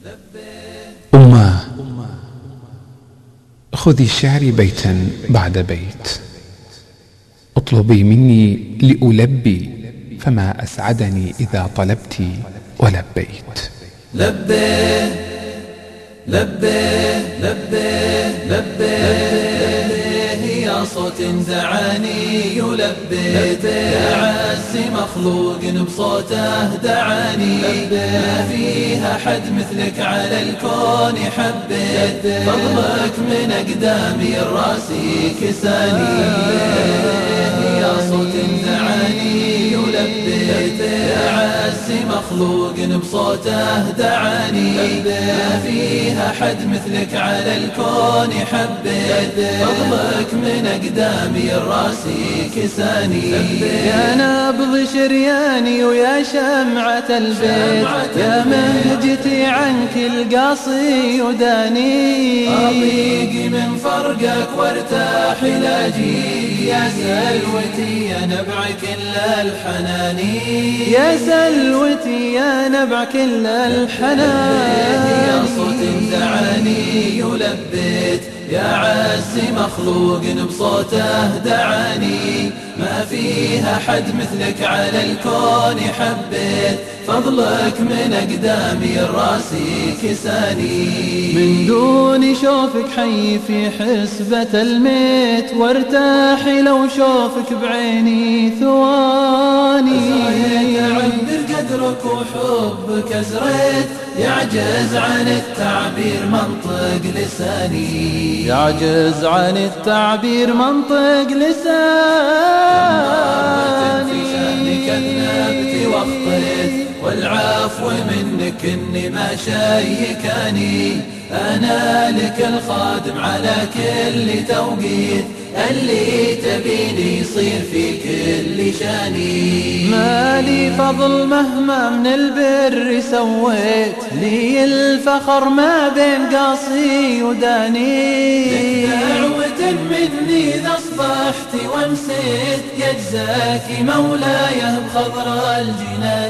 أماه، خذي شعري بيتا بعد بيت، اطلبي مني لألبي، فما أسعدني إذا طلبت ولبيت. لبيه لبيه لبيه لبيه يا صوت دعاني يلبيه، يا عز مخلوق بصوته دعاني، ما فيها حد مثلك على الكون حبيت، فضلك من أقدامي الراسي كساني، يا صوت دعاني يلبيه، يا عز مخلوق بصوته دعاني، ما فيها حد مثلك على الكون حبيت، فضلك من أقدامي الراسي كساني، يا نبض شرياني ويا شمعة البيت، يا مهجتي عنك القاصي يداني، أضيق من فرقك وارتاح لاجي، يا سلوتي يا نبع كل الحنان، يا سلوتي يا نبع كل الحنان، يا صوت دعاني يلبيت، يا عز مخلوق بصوته دعاني، ما فيها حد مثلك على الكون حبيت، فضلك من أقدامي الراسي كساني، من دون شوفك حي في حسبة الميت، وارتاحي لو شوفك بعيني ثواني، أعبر قدرك وحبك أزريت، يعجز عن التعبير منطق لساني، يعجز عن التعبير منطق لساني، في شأنك أذنبت واخطيت، والعفو منك إني ما شيكاني، أنا لك الخادم على كل توقيت، اللي تبيني يصير في كل شاني، ما لي فضل مهما من البر سويت، لي الفخر ما بين قاصي وداني، لك دعوة مني إذا أصبحت وامسيت، يجزاك مولاي بخضر الجنان،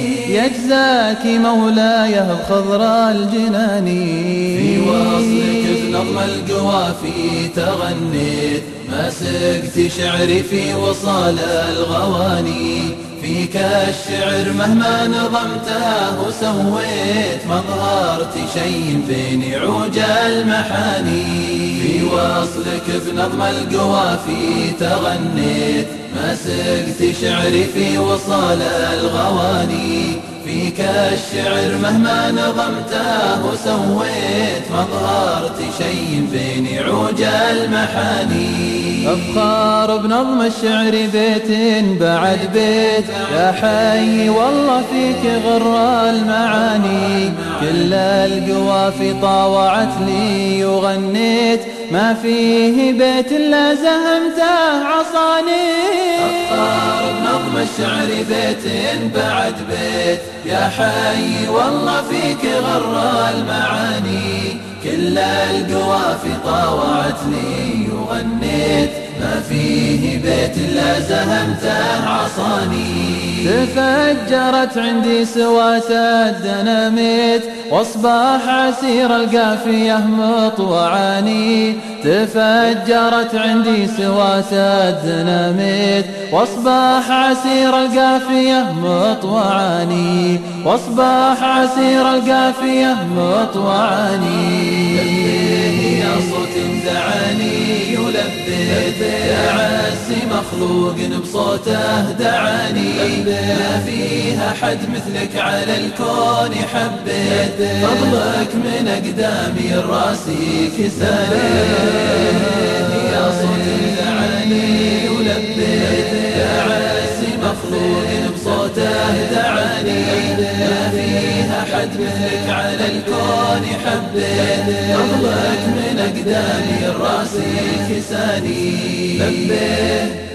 يجزاك مولاي بخضر الجنان، في وصلك بنظم القوافي تغنيت، ما سقت شعري في وصال الغواني، فيك الشعر مهما نظمته وسويت، ما ظهرت شيء بين عوج المحاني، في وصلك بنظم القوافي تغنيت، ما سقت شعري في وصال الغواني، فيك الشعر مهما نظمته وسويت، ما ظهرت شيء بين عوج المحاني، أفخار بنظم الشعر بيت بعد بيت، يا حي والله فيك غر المعاني، كل القوافي طاوعت لي وغنيت، ما فيه بيت إلا زهمته عصاني، أفخار بنظم الشعر بيت بعد بيت، يا حي والله فيك غر المعاني، كل القوافي طاوعت لي وغنيت، ما فيه بيت إلا زهمته عصاني، تفجرت عندي سوات الدناميت، واصبح عسير القافية مطوعاني، تفجرت عندي سوات الدناميت، واصبح عسير القافية مطوعاني، واصبح عسير القافية مطوعاني، يا صوت دعاني يلبيت، يا عز مخلوق بصوته دعاني، ما فيها حد مثلك على الكون حبيت، فضلك من أقدامي الراسي كساني، يا صوت دعاني يلبيت، يا عز مخلوق بصوته دعاني، ما فيها حد مثلك على الكون حبيت، فضلك من أقدامي الراسي كساني، لبيه